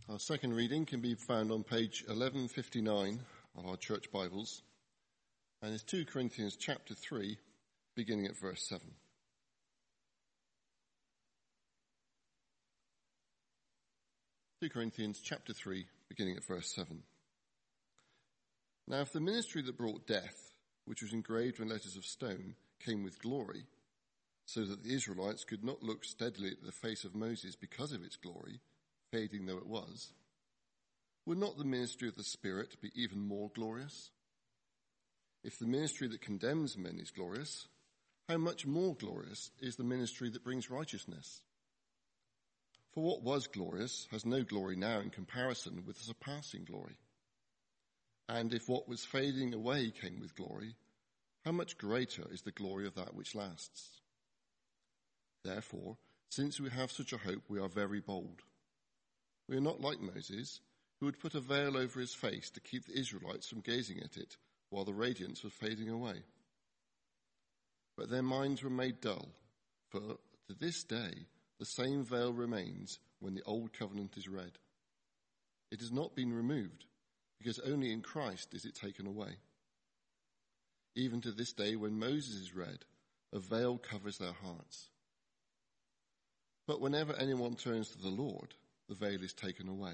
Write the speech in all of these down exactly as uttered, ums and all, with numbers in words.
Our second reading can be found on page eleven fifty-nine of our church Bibles, and is two Corinthians chapter three, beginning at verse seven. two Corinthians chapter three, beginning at verse seven. Now if the ministry that brought death, which was engraved in letters of stone, came with glory, so that the Israelites could not look steadily at the face of Moses because of its glory, fading though it was, would not the ministry of the Spirit be even more glorious? If the ministry that condemns men is glorious, how much more glorious is the ministry that brings righteousness? For what was glorious has no glory now in comparison with the surpassing glory. And if what was fading away came with glory, how much greater is the glory of that which lasts? Therefore, since we have such a hope, we are very bold. We are not like Moses, who would put a veil over his face to keep the Israelites from gazing at it while the radiance was fading away. But their minds were made dull, for to this day the same veil remains when the old covenant is read. It has not been removed, because only in Christ is it taken away. Even to this day when Moses is read, a veil covers their hearts. But whenever anyone turns to the Lord, the veil is taken away.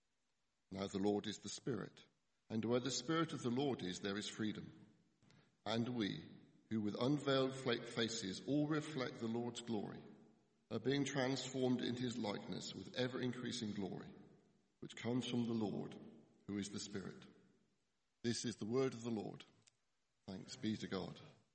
Now the Lord is the Spirit, and where the Spirit of the Lord is, there is freedom. And we, who with unveiled faces all reflect the Lord's glory, are being transformed into his likeness with ever-increasing glory, which comes from the Lord, who is the Spirit. This is the word of the Lord. Thanks be to God.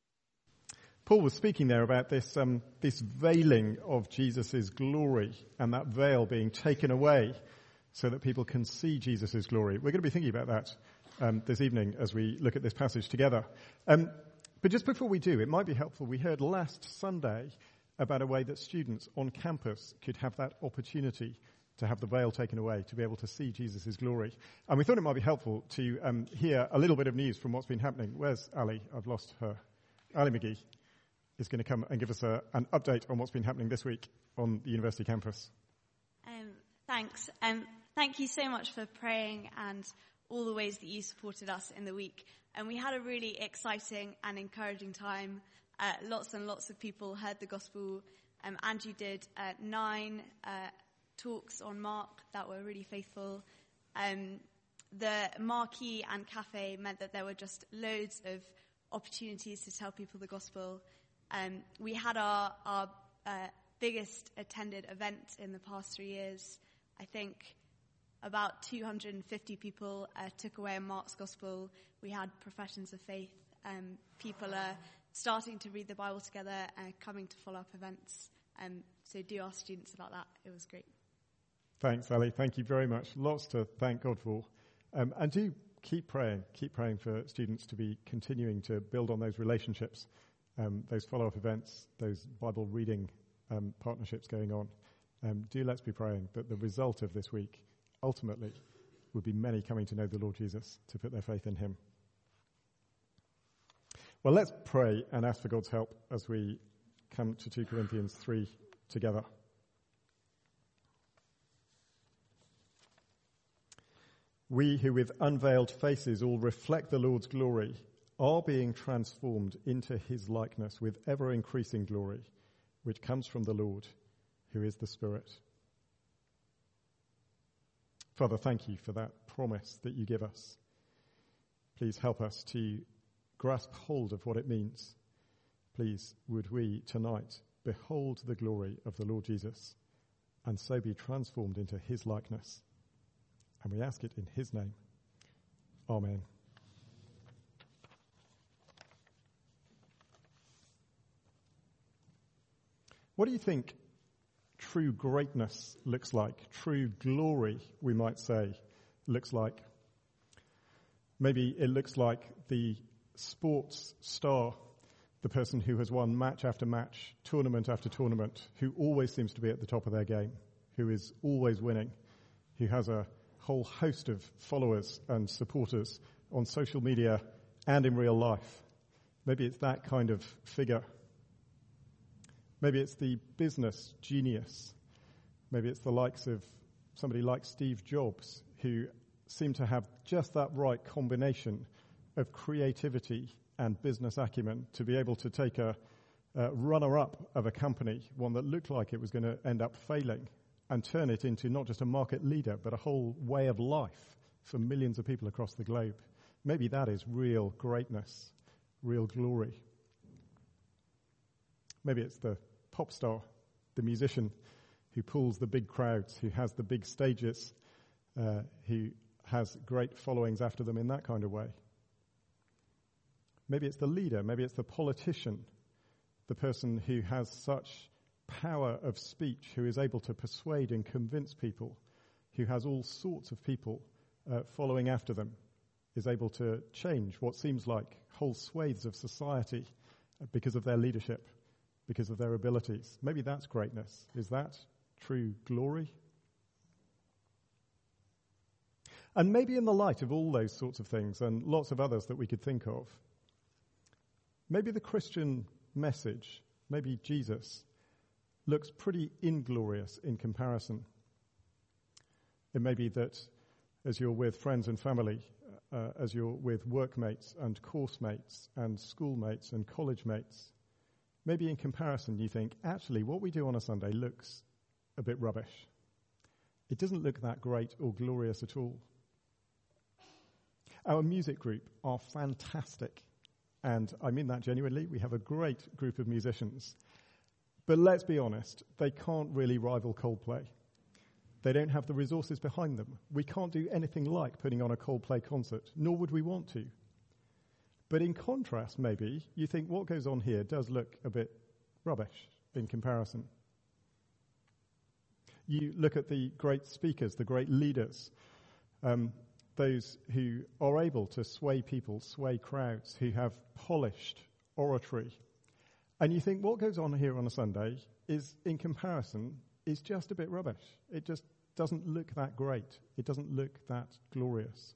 Paul was speaking there about this um, this veiling of Jesus' glory and that veil being taken away so that people can see Jesus' glory. We're going to be thinking about that um, this evening as we look at this passage together. Um, but just before we do, it might be helpful. We heard last Sunday about a way that students on campus could have that opportunity to have the veil taken away, to be able to see Jesus' glory. And we thought it might be helpful to um, hear a little bit of news from what's been happening. Where's Ali? I've lost her. Ali McGee is going to come and give us a, an update on what's been happening this week on the university campus. Um, thanks. Um, thank you so much for praying and all the ways that you supported us in the week. And we had a really exciting and encouraging time. Uh, lots and lots of people heard the gospel. Um, Andrew did uh, nine uh, talks on Mark that were really faithful. Um, the marquee and cafe meant that there were just loads of opportunities to tell people the gospel. Um, we had our, our uh, biggest attended event in the past three years. I think about two hundred fifty people uh, took away a Mark's gospel. We had professions of faith. Um, people are starting to read the Bible together and coming to follow-up events. Um, so do ask students about that. It was great. Thanks, Ali. Thank you very much. Lots to thank God for. Um, and do keep praying. Keep praying for students to be continuing to build on those relationships. Um, those follow-up events, those Bible reading um, partnerships going on. Um, do let's be praying that the result of this week, ultimately, would be many coming to know the Lord Jesus, to put their faith in him. Well, let's pray and ask for God's help as we come to two Corinthians three together. We who with unveiled faces all reflect the Lord's glory are being transformed into his likeness with ever-increasing glory, which comes from the Lord, who is the Spirit. Father, thank you for that promise that you give us. Please help us to grasp hold of what it means. Please, would we tonight behold the glory of the Lord Jesus and so be transformed into his likeness. And we ask it in his name. Amen. What do you think true greatness looks like? True glory, we might say, looks like? Maybe it looks like the sports star, the person who has won match after match, tournament after tournament, who always seems to be at the top of their game, who is always winning, who has a whole host of followers and supporters on social media and in real life. Maybe it's that kind of figure. Maybe it's the business genius. Maybe it's the likes of somebody like Steve Jobs, who seemed to have just that right combination of creativity and business acumen to be able to take a, a runner-up of a company, one that looked like it was going to end up failing, and turn it into not just a market leader, but a whole way of life for millions of people across the globe. Maybe that is real greatness, real glory. Maybe it's the pop star, the musician who pulls the big crowds, who has the big stages, uh, who has great followings after them in that kind of way. Maybe it's the leader, maybe it's the politician, the person who has such power of speech, who is able to persuade and convince people, who has all sorts of people uh, following after them, is able to change what seems like whole swathes of society because of their leadership, because of their abilities. Maybe that's greatness. Is that true glory? And maybe in the light of all those sorts of things and lots of others that we could think of, maybe the Christian message, maybe Jesus, looks pretty inglorious in comparison. It may be that as you're with friends and family, uh, as you're with workmates and course mates and schoolmates and college mates, maybe in comparison you think, actually, what we do on a Sunday looks a bit rubbish. It doesn't look that great or glorious at all. Our music group are fantastic, and I mean that genuinely. We have a great group of musicians. But let's be honest, they can't really rival Coldplay. They don't have the resources behind them. We can't do anything like putting on a Coldplay concert, nor would we want to. But in contrast, maybe, you think what goes on here does look a bit rubbish in comparison. You look at the great speakers, the great leaders, um, those who are able to sway people, sway crowds, who have polished oratory. And you think what goes on here on a Sunday is, in comparison, is just a bit rubbish. It just doesn't look that great. It doesn't look that glorious.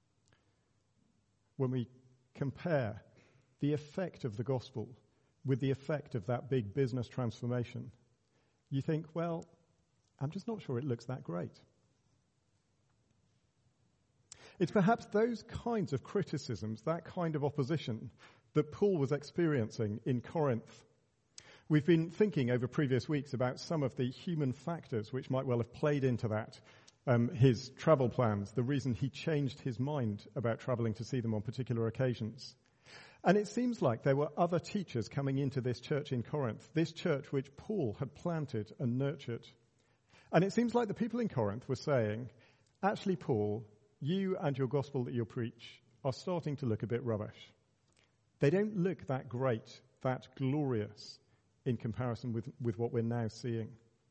When we compare the effect of the gospel with the effect of that big business transformation, you think, well, I'm just not sure it looks that great. It's perhaps those kinds of criticisms, that kind of opposition, that Paul was experiencing in Corinth. We've been thinking over previous weeks about some of the human factors which might well have played into that. Um, his travel plans, the reason he changed his mind about traveling to see them on particular occasions. And it seems like there were other teachers coming into this church in Corinth, this church which Paul had planted and nurtured. And it seems like the people in Corinth were saying, actually, Paul, you and your gospel that you preach are starting to look a bit rubbish. They don't look that great, that glorious in comparison with, with what we're now seeing.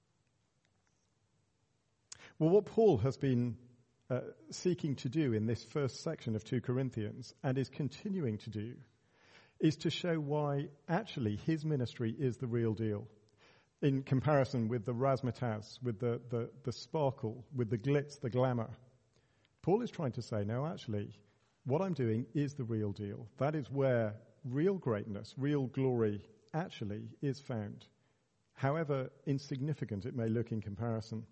Well, what Paul has been uh, seeking to do in this first section of Second Corinthians, and is continuing to do, is to show why actually his ministry is the real deal. In comparison with the razzmatazz, with the, the, the sparkle, with the glitz, the glamour. Paul is trying to say, no, actually, what I'm doing is the real deal. That is where real greatness, real glory actually is found, however insignificant it may look in comparison.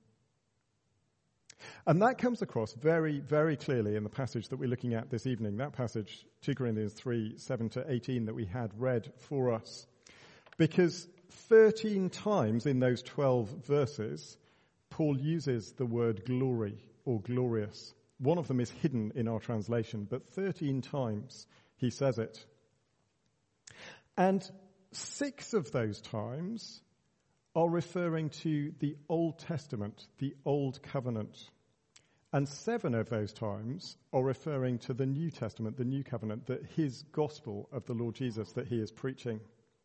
And that comes across very, very clearly in the passage that we're looking at this evening, that passage, Second Corinthians three, seven to eighteen, that we had read for us. Because thirteen times in those twelve verses, Paul uses the word glory or glorious. One of them is hidden in our translation, but thirteen times he says it. And six of those times are referring to the Old Testament, the Old Covenant. And seven of those times are referring to the New Testament, the New Covenant, that his gospel of the Lord Jesus that he is preaching.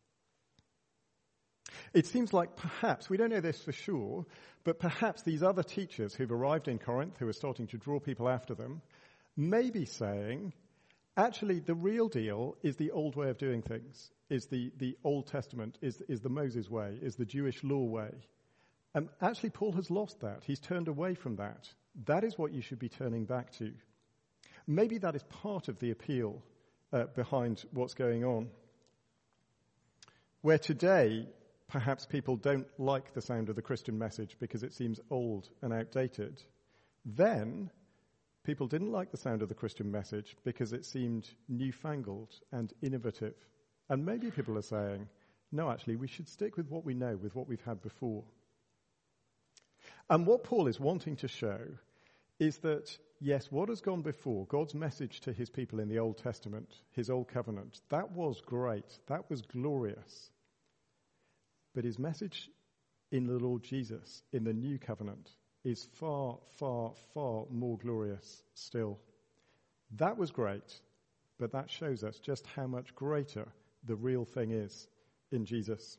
It seems like perhaps, we don't know this for sure, but perhaps these other teachers who've arrived in Corinth, who are starting to draw people after them, may be saying, actually, the real deal is the old way of doing things, is the, the Old Testament, is, is the Moses way, is the Jewish law way. And actually, Paul has lost that. He's turned away from that. That is what you should be turning back to. Maybe that is part of the appeal uh, behind what's going on. Where today, perhaps people don't like the sound of the Christian message because it seems old and outdated. Then people didn't like the sound of the Christian message because it seemed newfangled and innovative. And maybe people are saying, no, actually, we should stick with what we know, with what we've had before. And what Paul is wanting to show is that, yes, what has gone before, God's message to his people in the Old Testament, his Old Covenant, that was great, that was glorious. But his message in the Lord Jesus, in the New Covenant, is far, far, far more glorious still. That was great, but that shows us just how much greater the real thing is in Jesus.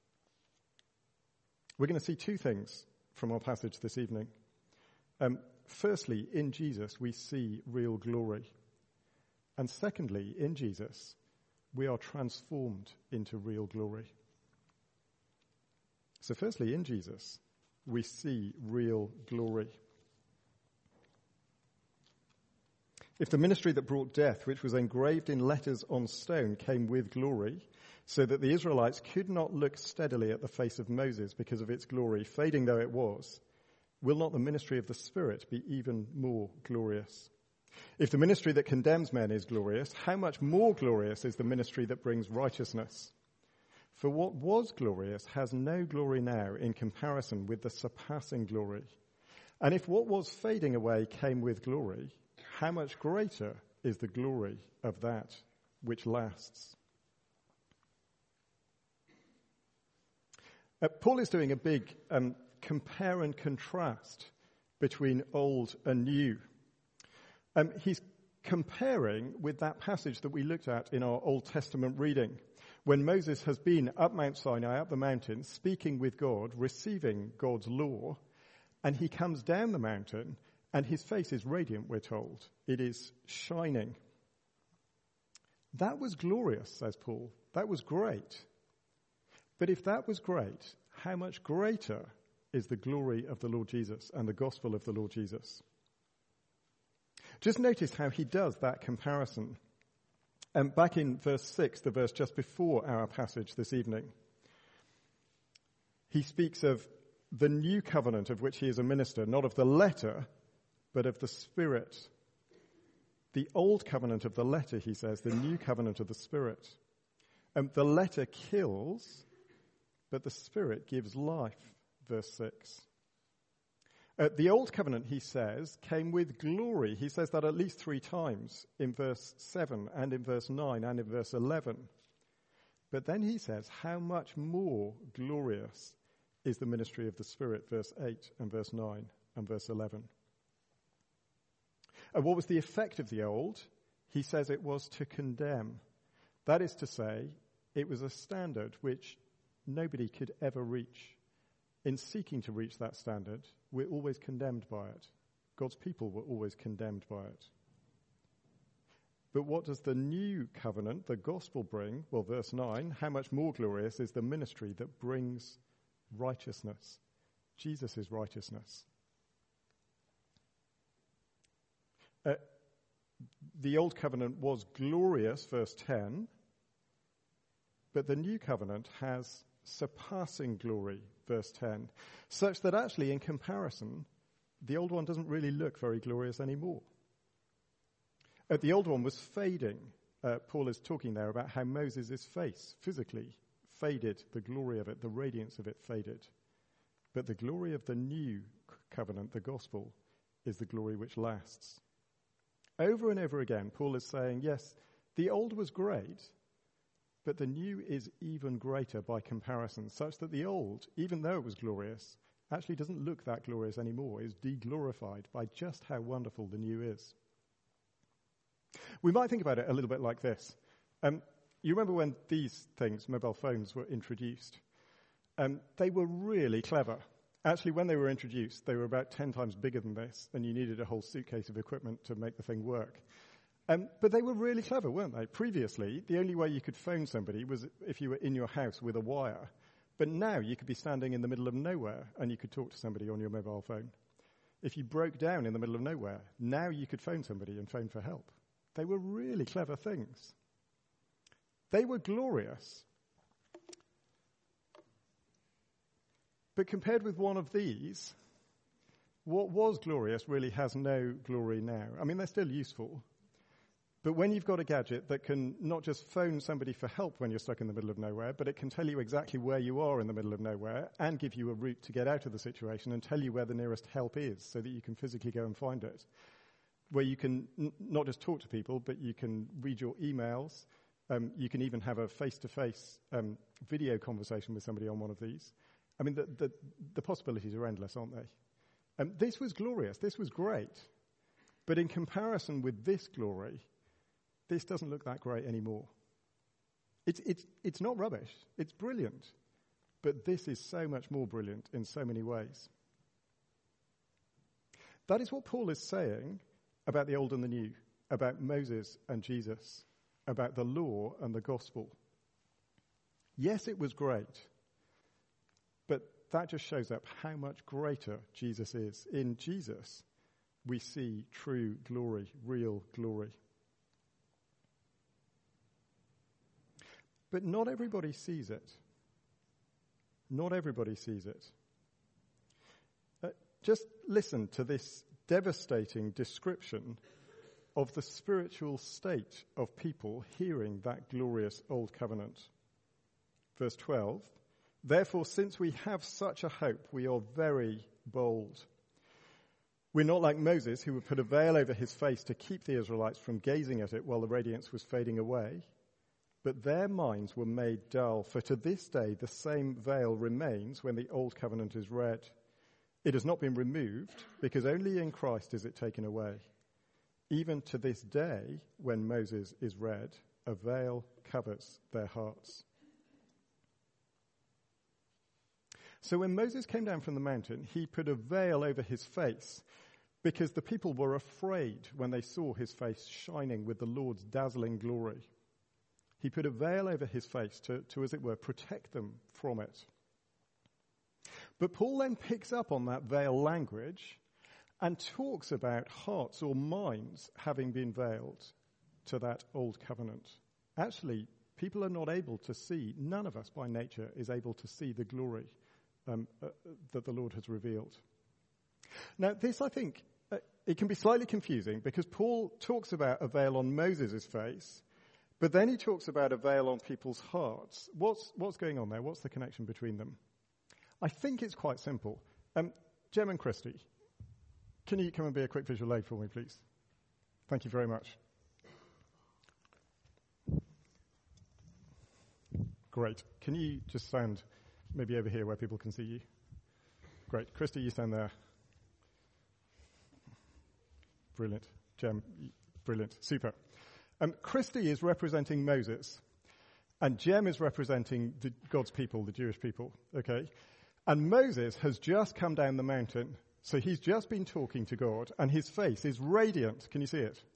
We're going to see two things from our passage this evening. Um, firstly, in Jesus, we see real glory. And secondly, in Jesus, we are transformed into real glory. So firstly, in Jesus, we see real glory. If the ministry that brought death, which was engraved in letters on stone, came with glory, so that the Israelites could not look steadily at the face of Moses because of its glory, fading though it was, will not the ministry of the Spirit be even more glorious? If the ministry that condemns men is glorious, how much more glorious is the ministry that brings righteousness? For what was glorious has no glory now in comparison with the surpassing glory. And if what was fading away came with glory, how much greater is the glory of that which lasts? Uh, Paul is doing a big um, compare and contrast between old and new. Um, he's comparing with that passage that we looked at in our Old Testament reading, when Moses has been up Mount Sinai, up the mountain, speaking with God, receiving God's law, and he comes down the mountain, and his face is radiant, we're told. It is shining. That was glorious, says Paul. That was great. But if that was great, how much greater is the glory of the Lord Jesus and the gospel of the Lord Jesus? Just notice how he does that comparison. Um, back in verse six, the verse just before our passage this evening, he speaks of the new covenant of which he is a minister, not of the letter, but of the Spirit. The old covenant of the letter, he says, the new covenant of the Spirit. Um, the letter kills, but the Spirit gives life, verse six. Uh, the old covenant, he says, came with glory. He says that at least three times in verse seven and in verse nine and in verse eleven. But then he says, how much more glorious is the ministry of the Spirit, verse eight and verse nine and verse eleven. And what was the effect of the old? He says it was to condemn. That is to say, it was a standard which nobody could ever reach. In seeking to reach that standard, we're always condemned by it. God's people were always condemned by it. But what does the new covenant, the gospel, bring? Well, verse nine, how much more glorious is the ministry that brings righteousness, Jesus' righteousness. Uh, the old covenant was glorious, verse ten, but the new covenant has surpassing glory, verse ten, such that actually in comparison, the old one doesn't really look very glorious anymore. Uh, the old one was fading. Uh, Paul is talking there about how Moses' face physically faded, the glory of it, the radiance of it faded. But the glory of the new covenant, the gospel, is the glory which lasts. Over and over again, Paul is saying, yes, the old was great, but the new is even greater by comparison, such that the old, even though it was glorious, actually doesn't look that glorious anymore. It's de-glorified by just how wonderful the new is. We might think about it a little bit like this. Um, you remember when these things, mobile phones, were introduced? Um, they were really clever. Actually, when they were introduced, they were about ten times bigger than this, and you needed a whole suitcase of equipment to make the thing work. Um, but they were really clever, weren't they? Previously, the only way you could phone somebody was if you were in your house with a wire. But now you could be standing in the middle of nowhere and you could talk to somebody on your mobile phone. If you broke down in the middle of nowhere, now you could phone somebody and phone for help. They were really clever things. They were glorious. But compared with one of these, what was glorious really has no glory now. I mean, they're still useful. But when you've got a gadget that can not just phone somebody for help when you're stuck in the middle of nowhere, but it can tell you exactly where you are in the middle of nowhere and give you a route to get out of the situation and tell you where the nearest help is so that you can physically go and find it, where you can n- not just talk to people, but you can read your emails. Um, you can even have a face-to-face um, video conversation with somebody on one of these. I mean, the, the, the possibilities are endless, aren't they? Um, this was glorious. This was great. But in comparison with this glory, this doesn't look that great anymore. It's, it's, it's not rubbish. It's brilliant. But this is so much more brilliant in so many ways. That is what Paul is saying about the old and the new, about Moses and Jesus, about the law and the gospel. Yes, it was great, but that just shows up how much greater Jesus is. In Jesus, we see true glory, real glory. But not everybody sees it. Not everybody sees it. Uh, just listen to this devastating description of the spiritual state of people hearing that glorious old covenant. Verse twelve, therefore, since we have such a hope, we are very bold. We're not like Moses, who would put a veil over his face to keep the Israelites from gazing at it while the radiance was fading away. But their minds were made dull, for to this day the same veil remains when the old covenant is read. It has not been removed, because only in Christ is it taken away. Even to this day, when Moses is read, a veil covers their hearts. So when Moses came down from the mountain, he put a veil over his face, because the people were afraid when they saw his face shining with the Lord's dazzling glory. He put a veil over his face to, to, as it were, protect them from it. But Paul then picks up on that veil language and talks about hearts or minds having been veiled to that old covenant. Actually, people are not able to see, none of us by nature is able to see the glory um, uh, that the Lord has revealed. Now, this, I think, uh, it can be slightly confusing because Paul talks about a veil on Moses' face, but then he talks about a veil on people's hearts. What's, what's going on there? What's the connection between them? I think it's quite simple. Um, Jem and Christy, can you come and be a quick visual aid for me, please? Thank you very much. Great. Can you just stand maybe over here where people can see you? Great. Christy, you stand there. Brilliant. Jem, brilliant. Super. Um, Christy is representing Moses, and Jem is representing the, God's people, the Jewish people, okay? And Moses has just come down the mountain, so he's just been talking to God, and his face is radiant. Can you see it?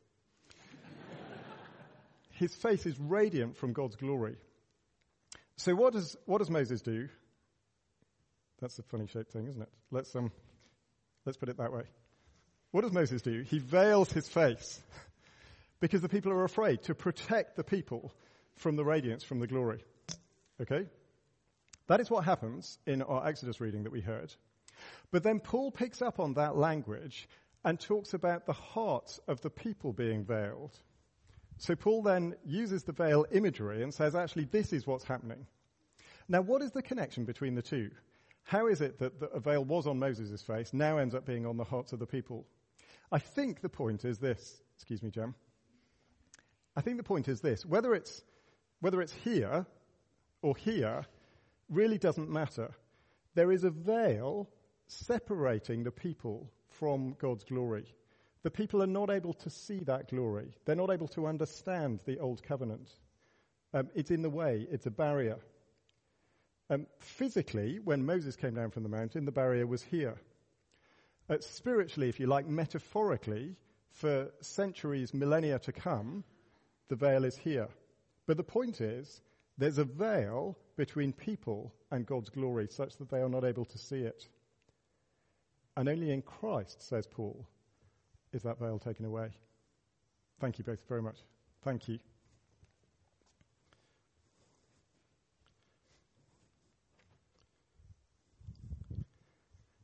His face is radiant from God's glory. So what does what does Moses do? That's a funny shaped thing, isn't it? Let's um, let's put it that way. What does Moses do? He veils his face because the people are afraid, to protect the people from the radiance, from the glory. Okay? That is what happens in our Exodus reading that we heard. But then Paul picks up on that language and talks about the hearts of the people being veiled. So Paul then uses the veil imagery and says, actually, this is what's happening. Now, what is the connection between the two? How is it that a veil was on Moses' face, now ends up being on the hearts of the people? I think the point is this. Excuse me, Jem. I think the point is this. Whether it's, whether it's here or here really doesn't matter. There is a veil separating the people from God's glory. The people are not able to see that glory. They're not able to understand the old covenant. Um, it's in the way. It's a barrier. Um, physically, when Moses came down from the mountain, the barrier was here. Uh, spiritually, if you like, metaphorically, for centuries, millennia to come, the veil is here. But the point is, there's a veil between people and God's glory such that they are not able to see it. And only in Christ, says Paul, is that veil taken away. Thank you both very much. Thank you.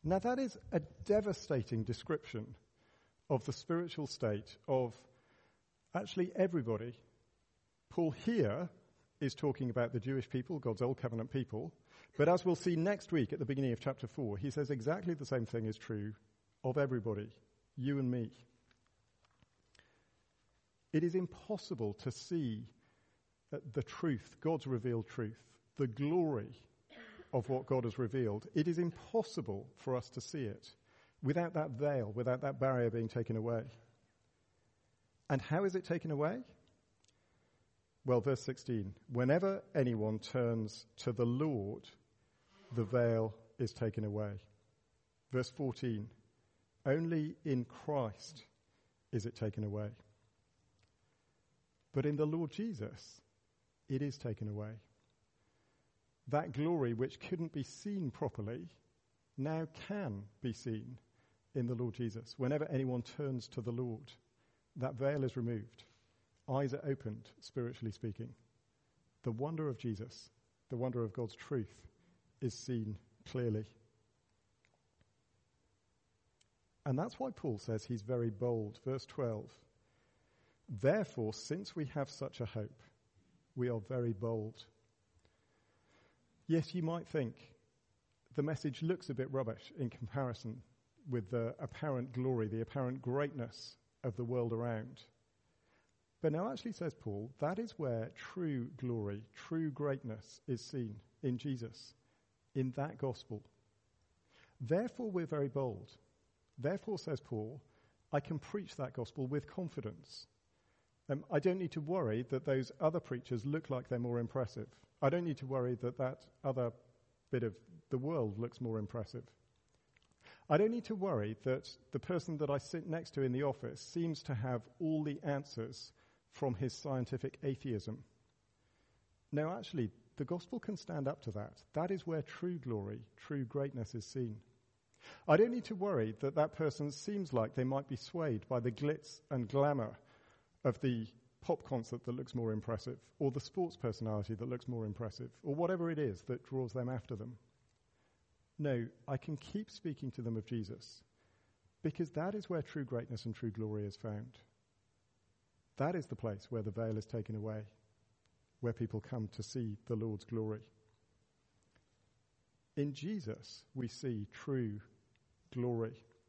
Now that is a devastating description of the spiritual state of actually everybody. Paul here is talking about the Jewish people, God's Old Covenant people, but as we'll see next week at the beginning of chapter four, he says exactly the same thing is true of everybody, you and me. It is impossible to see the truth, God's revealed truth, the glory of what God has revealed. It is impossible for us to see it without that veil, without that barrier being taken away. And how is it taken away? Well, verse sixteen, whenever anyone turns to the Lord, the veil is taken away. Verse fourteen, only in Christ is it taken away. But in the Lord Jesus, it is taken away. That glory which couldn't be seen properly now can be seen in the Lord Jesus. Whenever anyone turns to the Lord, that veil is removed. Eyes are opened, spiritually speaking. The wonder of Jesus, the wonder of God's truth, is seen clearly. And that's why Paul says he's very bold. Verse twelve, therefore, since we have such a hope, we are very bold. Yes, you might think the message looks a bit rubbish in comparison with the apparent glory, the apparent greatness of the world around. But now actually, says Paul, that is where true glory, true greatness is seen, in Jesus, in that gospel. Therefore, we're very bold. Therefore, says Paul, I can preach that gospel with confidence. Um, I don't need to worry that those other preachers look like they're more impressive. I don't need to worry that that other bit of the world looks more impressive. I don't need to worry that the person that I sit next to in the office seems to have all the answers from his scientific atheism. No, actually, the gospel can stand up to that. That is where true glory, true greatness is seen. I don't need to worry that that person seems like they might be swayed by the glitz and glamour of the pop concert that looks more impressive, or the sports personality that looks more impressive, or whatever it is that draws them after them. No, I can keep speaking to them of Jesus, because that is where true greatness and true glory is found. That is the place where the veil is taken away, where people come to see the Lord's glory. In Jesus, we see true glory.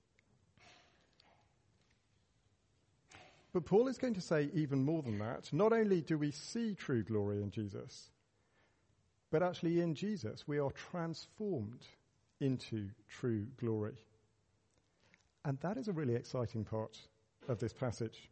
But Paul is going to say even more than that. Not only do we see true glory in Jesus, but actually in Jesus we are transformed into true glory. And that is a really exciting part of this passage.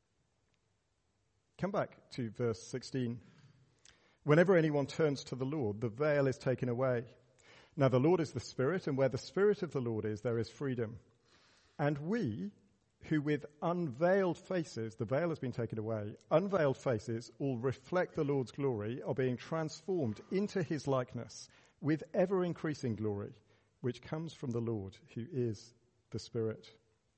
Come back to verse sixteen. Whenever anyone turns to the Lord, the veil is taken away. Now the Lord is the Spirit, and where the Spirit of the Lord is, there is freedom. And we, who with unveiled faces, the veil has been taken away, unveiled faces all reflect the Lord's glory, are being transformed into his likeness with ever-increasing glory, which comes from the Lord, who is the Spirit.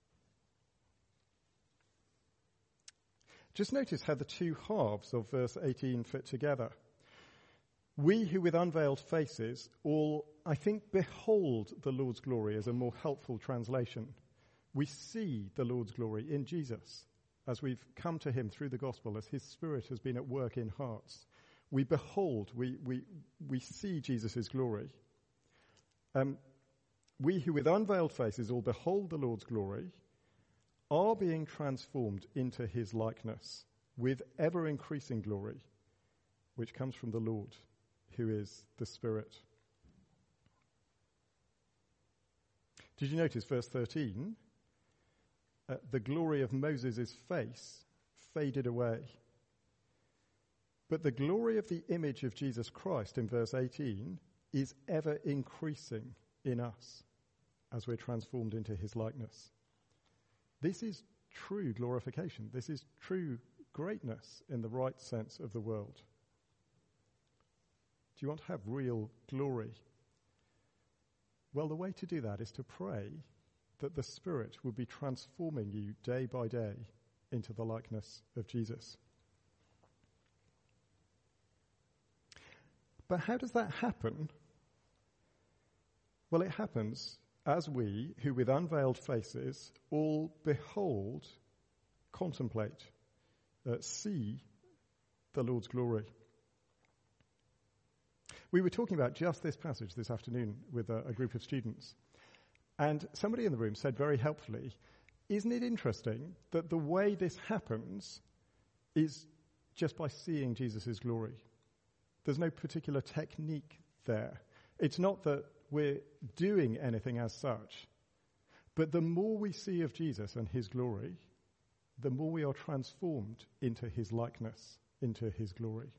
Just notice how the two halves of verse eighteen fit together. We who with unveiled faces all, I think, behold the Lord's glory as a more helpful translation. We see the Lord's glory in Jesus as we've come to him through the gospel, as his Spirit has been at work in hearts. We behold, we we we see Jesus' glory. Um, we who with unveiled faces all behold the Lord's glory are being transformed into his likeness with ever-increasing glory, which comes from the Lord, who is the Spirit. Did you notice verse thirteen? Uh, the glory of Moses' face faded away. But the glory of the image of Jesus Christ in verse eighteen is ever increasing in us as we're transformed into his likeness. This is true glorification. This is true greatness in the right sense of the world. Do you want to have real glory? Well, the way to do that is to pray that the Spirit will be transforming you day by day into the likeness of Jesus. But how does that happen? Well, it happens as we, who with unveiled faces, all behold, contemplate, uh, see the Lord's glory. We were talking about just this passage this afternoon with a, a group of students, and somebody in the room said very helpfully, isn't it interesting that the way this happens is just by seeing Jesus' glory? There's no particular technique there. It's not that we're doing anything as such, but the more we see of Jesus and his glory, the more we are transformed into his likeness, into his glory.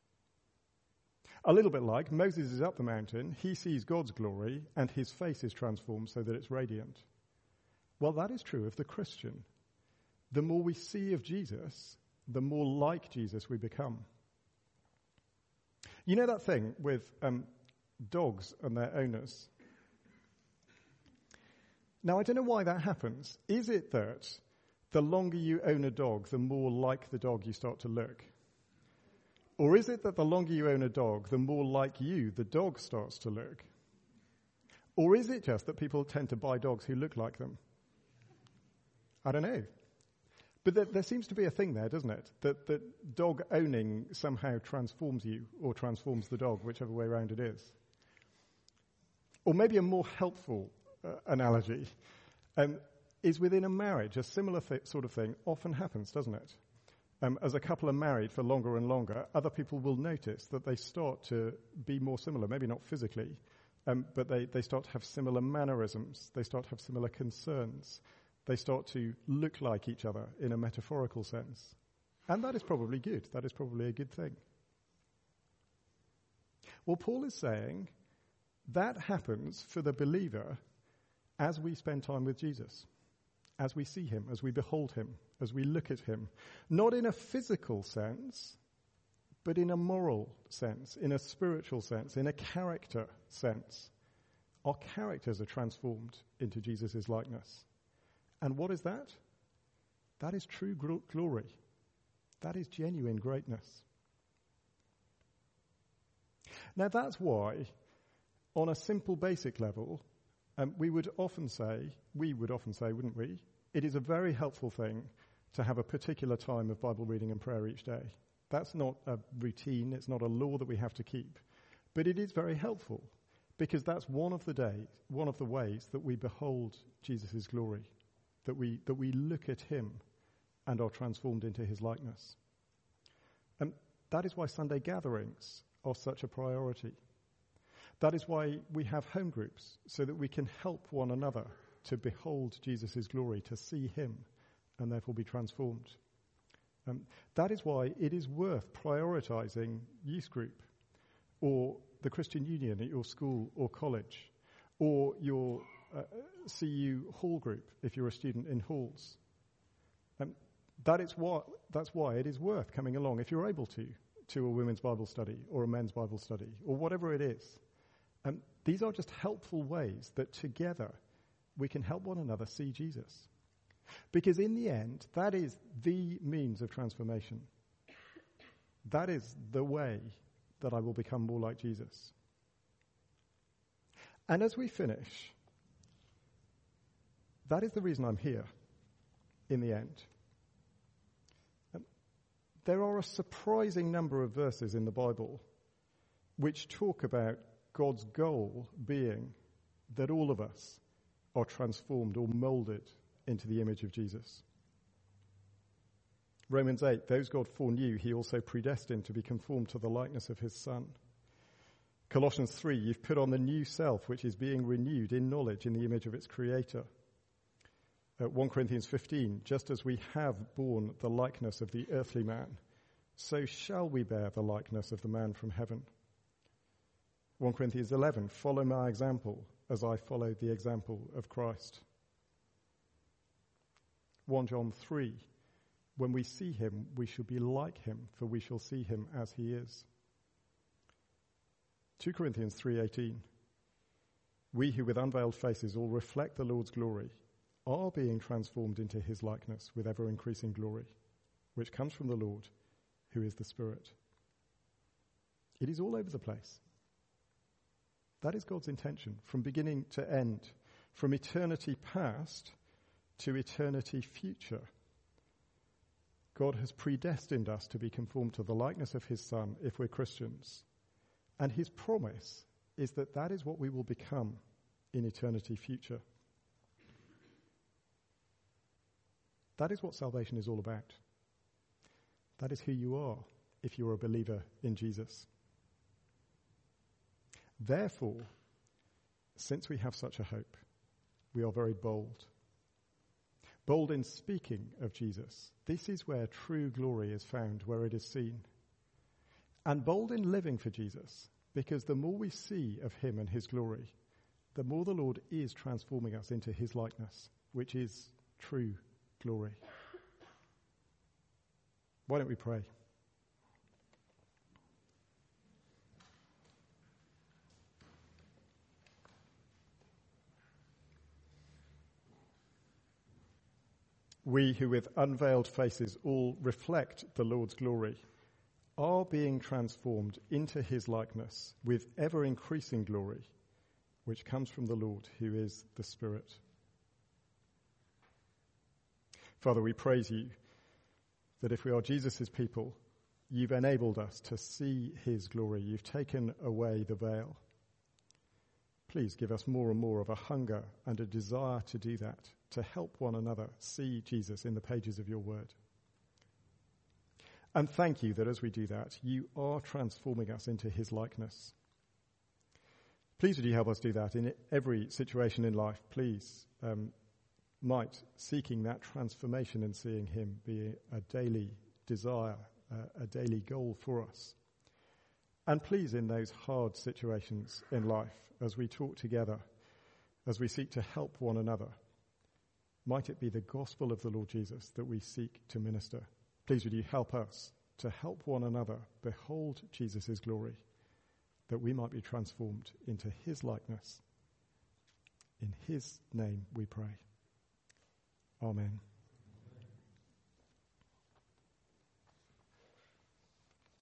A little bit like Moses is up the mountain, he sees God's glory, and his face is transformed so that it's radiant. Well, that is true of the Christian. The more we see of Jesus, the more like Jesus we become. You know that thing with um, dogs and their owners? Now, I don't know why that happens. Is it that the longer you own a dog, the more like the dog you start to look? Or is it that the longer you own a dog, the more like you the dog starts to look? Or is it just that people tend to buy dogs who look like them? I don't know. But there, there seems to be a thing there, doesn't it? That, that dog owning somehow transforms you or transforms the dog, whichever way around it is. Or maybe a more helpful uh, analogy um, is within a marriage. A similar th- sort of thing often happens, doesn't it? Um, as a couple are married for longer and longer, other people will notice that they start to be more similar, maybe not physically, um, but they, they start to have similar mannerisms. They start to have similar concerns. They start to look like each other in a metaphorical sense. And that is probably good. That is probably a good thing. Well, Paul is saying that happens for the believer as we spend time with Jesus, as we see him, as we behold him, as we look at him. Not in a physical sense, but in a moral sense, in a spiritual sense, in a character sense. Our characters are transformed into Jesus' likeness. And what is that? That is true gl- glory. That is genuine greatness. Now that's why, on a simple basic level, um, we would often say, we would often say, wouldn't we? It is a very helpful thing to have a particular time of Bible reading and prayer each day. That's not a routine, it's not a law that we have to keep. But it is very helpful, because that's one of the days, one of the ways that we behold Jesus' glory. That we that we look at him and are transformed into his likeness. And that is why Sunday gatherings are such a priority. That is why we have home groups, so that we can help one another to behold Jesus' glory, to see him, and therefore be transformed. Um, that is why it is worth prioritizing youth group, or the Christian Union at your school or college, or your Uh, C U hall group if you're a student in halls. Um, that is what, that's why it is worth coming along, if you're able to, to a women's Bible study or a men's Bible study or whatever it is. Um, these are just helpful ways that together we can help one another see Jesus. Because in the end, that is the means of transformation. That is the way that I will become more like Jesus. And as we finish, that is the reason I'm here, in the end. Um, there are a surprising number of verses in the Bible which talk about God's goal being that all of us are transformed or molded into the image of Jesus. Romans eight, those God foreknew, he also predestined to be conformed to the likeness of his Son. Colossians three, you've put on the new self, which is being renewed in knowledge in the image of its creator. Uh, First Corinthians fifteen, just as we have borne the likeness of the earthly man, so shall we bear the likeness of the man from heaven. First Corinthians eleven, follow my example as I followed the example of Christ. First John three, when we see him, we shall be like him, for we shall see him as he is. Second Corinthians three eighteen, we who with unveiled faces all reflect the Lord's glory are being transformed into his likeness with ever-increasing glory, which comes from the Lord, who is the Spirit. It is all over the place. That is God's intention, from beginning to end, from eternity past to eternity future. God has predestined us to be conformed to the likeness of his Son if we're Christians. And his promise is that that is what we will become in eternity future. That is what salvation is all about. That is who you are if you're a believer in Jesus. Therefore, since we have such a hope, we are very bold. Bold in speaking of Jesus. This is where true glory is found, where it is seen. And bold in living for Jesus, because the more we see of him and his glory, the more the Lord is transforming us into his likeness, which is true glory. Why don't we pray? We who with unveiled faces all reflect the Lord's glory are being transformed into his likeness with ever-increasing glory, which comes from the Lord, who is the Spirit. Father, we praise you that if we are Jesus' people, you've enabled us to see his glory. You've taken away the veil. Please give us more and more of a hunger and a desire to do that, to help one another see Jesus in the pages of your word. And thank you that as we do that, you are transforming us into his likeness. Please would you help us do that in every situation in life. Please, um, might seeking that transformation and seeing him be a daily desire, uh, a daily goal for us. And please, in those hard situations in life, as we talk together, as we seek to help one another, might it be the gospel of the Lord Jesus that we seek to minister. Please would you help us to help one another behold Jesus' glory, that we might be transformed into his likeness. In his name we pray. Amen.